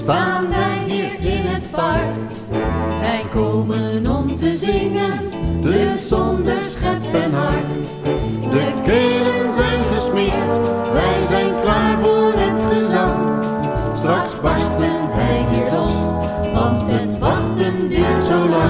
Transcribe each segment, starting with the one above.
staan wij hier in het park. Wij komen om te zingen, dus zonder schep en harp. De kelen zijn gesmeerd, wij zijn klaar voor het gezang. Straks barsten wij hier los, want het wachten duurt zo lang.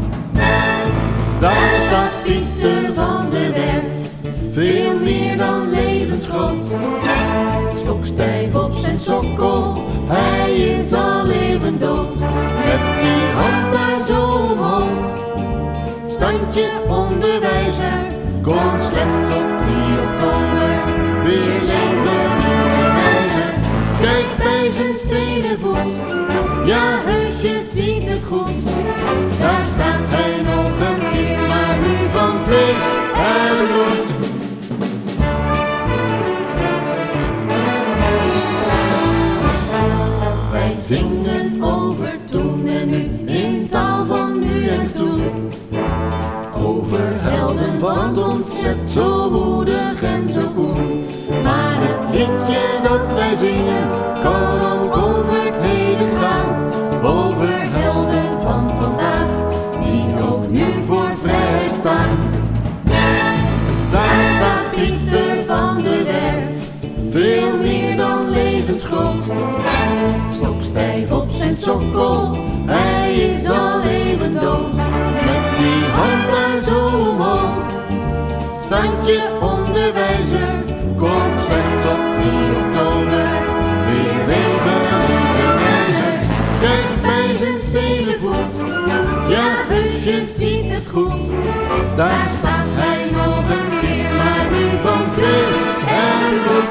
Daar staat Pieter van de Werf, veel meer dan levensgroot. Stokstijf op zijn sokkel, hij is al even dood. Met die hand daar zo omhoog, standje onderwijzer, kon slechts op 3 oktober weer leven in zijn wijzer. Kijk bij zijn stenen voet, ja heus je ziet het goed. Daar staat hij nog een keer, maar nu van vlees en bloed. Wij zingen over toen en nu, in taal van nu en toen. Over helden van het ontzet, zo moedig en zo koen. Maar het liedje dat wij zingen, kan ook over het heden gaan. Over helden van vandaag, die ook nu voor vrijheid staan. Daar staat Pieter van de Werf, veel meer dan levensgroot. Stokstijf op zijn sokkel, hij is al even dood. Met die hand daar zo omhoog, standje onderwijzer, komt slechts op 3 oktober weer leven in zijn wijzer. Kijk bij zijn stenen voet, ja heus je ziet het goed. Daar staat hij nog een keer, maar nu van vlees en bloed.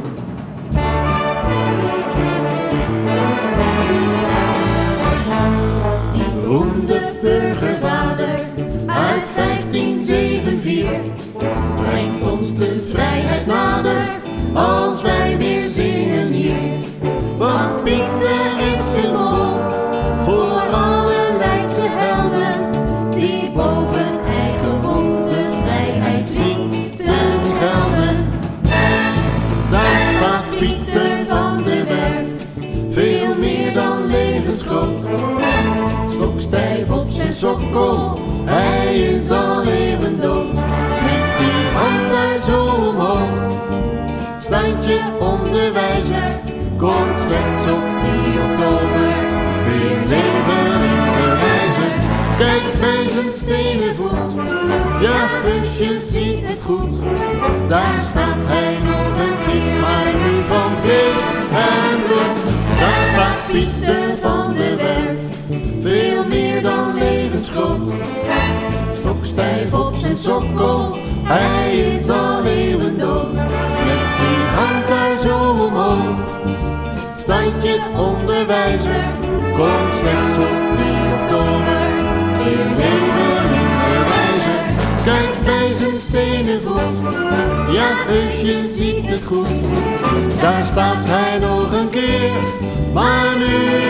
Die beroemde burgervader uit 1574 brengt ons de vrijheid nader als wij weer zingen hier. Want Pieter is symbool voor alle Leidse helden die boven eigen wond de vrijheid lieten gelden. Daar staat Pieter van de Werf, veel meer dan levensgroot. Stokstijf op zijn sokkel, hij is al even dood. Met die hand daar zo omhoog, standje onderwijzer, komt slechts op 3 oktober weer leven in zijn wijzer. Kijk bij zijn stenen voet, ja heus je ziet het goed. Daar staat hij nog een keer, maar nu van vlees en bloed. Daar staat Pieter van de Werf, veel meer dan levensgroot. Stokstijf op zijn sokkel, hij is al even dood. Met die hand daar zo omhoog, standje onderwijzer, komt slechts op 3 oktober weer leven in zijn wijzer. Kijk bij zijn stenen voet, ja heus je ziet het goed. Daar staat hij nog een keer, maar nu